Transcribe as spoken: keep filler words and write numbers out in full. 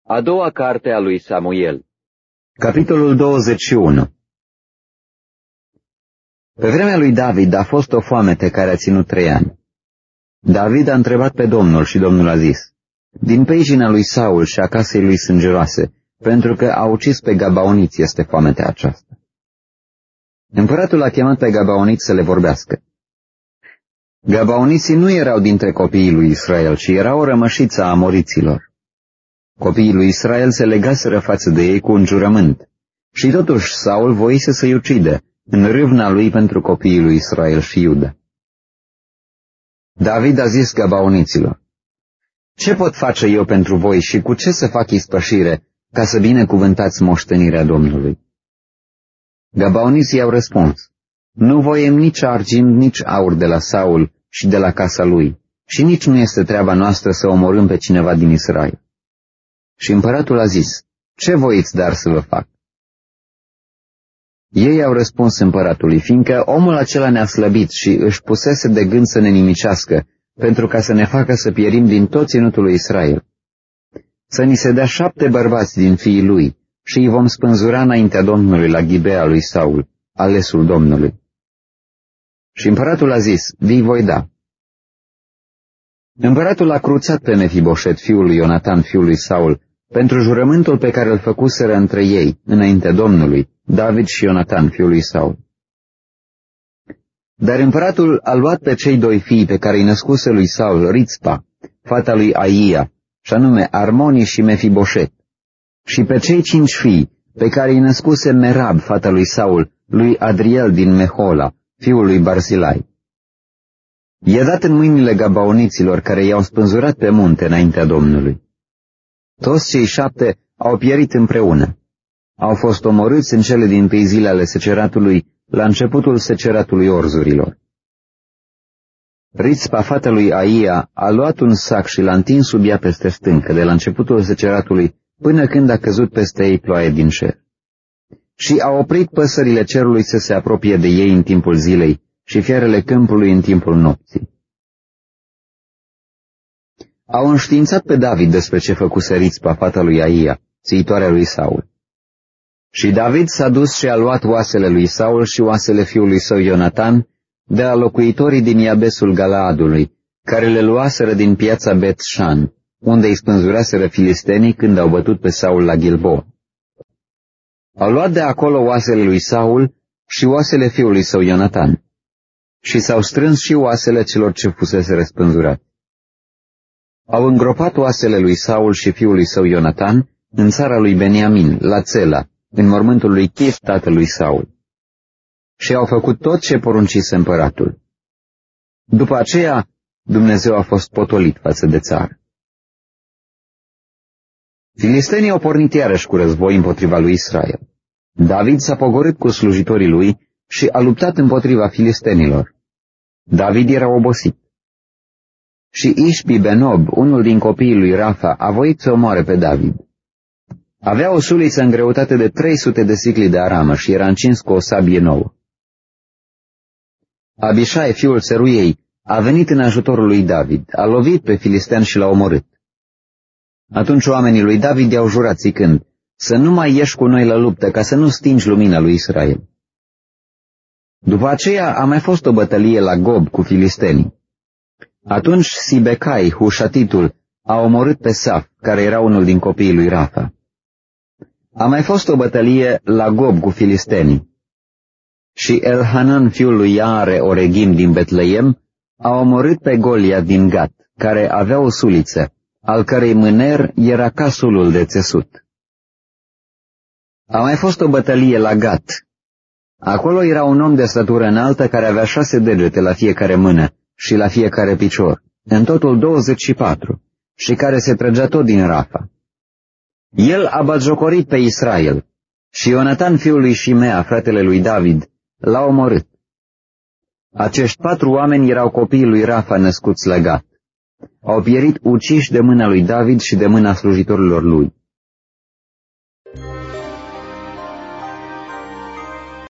A doua carte a lui Samuel. Capitolul douăzeci și unu. Pe vremea lui David a fost o foamete care a ținut trei ani. David a întrebat pe Domnul și Domnul a zis: din peijina lui Saul și a casei lui sângeroase, pentru că a ucis pe gabaoniți este foametea aceasta. Împăratul a chemat pe gabaoniți să le vorbească. Gabaoniții nu erau dintre copiii lui Israel, ci erau o rămășiță a amoriților. Copiii lui Israel se legaseră față de ei cu un jurământ, și totuși Saul voise să-i ucidă în râvna lui pentru copiii lui Israel și Iuda. David a zis gabaoniților: ce pot face eu pentru voi și cu ce să fac ispășire ca să binecuvântați moștenirea Domnului? Gabaoniții au răspuns: nu voiem nici argint, nici aur de la Saul și de la casa lui, și nici nu este treaba noastră să omorâm pe cineva din Israel. Și împăratul a zis: ce voiți dar să vă fac? Ei au răspuns împăratului: fiindcă omul acela ne-a slăbit și își pusese de gând să ne nimicească, pentru ca să ne facă să pierim din tot ținutul lui Israel. Să ni se dea șapte bărbați din fiii lui și îi vom spânzura înaintea Domnului la Ghibea lui Saul, alesul Domnului. Și împăratul a zis: vi voi da. Împăratul a cruțat pe Mefiboset, fiul lui Ionatan, fiul lui Saul, pentru jurământul pe care îl făcuseră între ei, înaintea Domnului, David și Ionatan, fiul lui Saul. Dar împăratul a luat pe cei doi fii pe care îi născuse lui Saul, Rițpa, fata lui Aia, și anume Armoni și Mefiboset, și pe cei cinci fii pe care îi născuse Merab, fata lui Saul, lui Adriel din Mehola, fiul lui Barzilai. I-a dat în mâinile gabaoniților care i-au spânzurat pe munte înaintea Domnului. Toți cei șapte au pierit împreună. Au fost omorâți în cele din tâi zile ale seceratului, la începutul seceratului orzurilor. Rițpa, fata lui Aia, a luat un sac și l-a întins sub ea peste stâncă, de la începutul seceratului până când a căzut peste ei ploaie din cer. Și a oprit păsările cerului să se apropie de ei în timpul zilei și fiarele câmpului în timpul nopții. Au înștiințat pe David despre ce făcuse Rițpa, fata lui Aia, țiitoarea lui Saul. Și David s-a dus și a luat oasele lui Saul și oasele fiului său Ionatan de la locuitorii din Iabesul Galaadului, care le luaseră din piața Bet-Shan, unde îi spânzuraseră filistenii când au bătut pe Saul la Gilboa. Au luat de acolo oasele lui Saul și oasele fiului său Ionatan, și s-au strâns și oasele celor ce fusese răspânzurați. Au îngropat oasele lui Saul și fiului său Ionatan în țara lui Beniamin, la Țela, în mormântul lui Chis, tatălui Saul. Și au făcut tot ce poruncise împăratul. După aceea, Dumnezeu a fost potolit față de țară. Filistenii au pornit iarăși cu război împotriva lui Israel. David s-a pogorât cu slujitorii lui și a luptat împotriva filistenilor. David era obosit. Și Ișbi Benob, unul din copiii lui Rafa, a voit să omoare pe David. Avea o suliță în greutate de trei sute de sicli de aramă și era încins cu o sabie nouă. Abișai, fiul țăruiei, a venit în ajutorul lui David, a lovit pe filistean și l-a omorât. Atunci oamenii lui David i-au jurat zicând: să nu mai ieși cu noi la luptă, ca să nu stingi lumina lui Israel. După aceea a mai fost o bătălie la Gob cu filistenii. Atunci Sibecai, Hușatitul, a omorât pe Saf, care era unul din copiii lui Rafa. A mai fost o bătălie la Gob cu filistenii. Și Elhanan, fiul lui Iare Oregim din Betleem, a omorât pe Golia din Gat, care avea o suliță, al cărei mâner era ca sulul de țesut. A mai fost o bătălie la Gat. Acolo era un om de statură înaltă care avea șase degete la fiecare mână și la fiecare picior, în totul douăzeci și patru, și care se trăgea tot din Rafa. El a batjocorit pe Israel și Ionatan, fiul lui Shimea, fratele lui David, l-a omorât. Acești patru oameni erau copiii lui Rafa născuți la Gat. Au pierit uciși de mâna lui David și de mâna slujitorilor lui.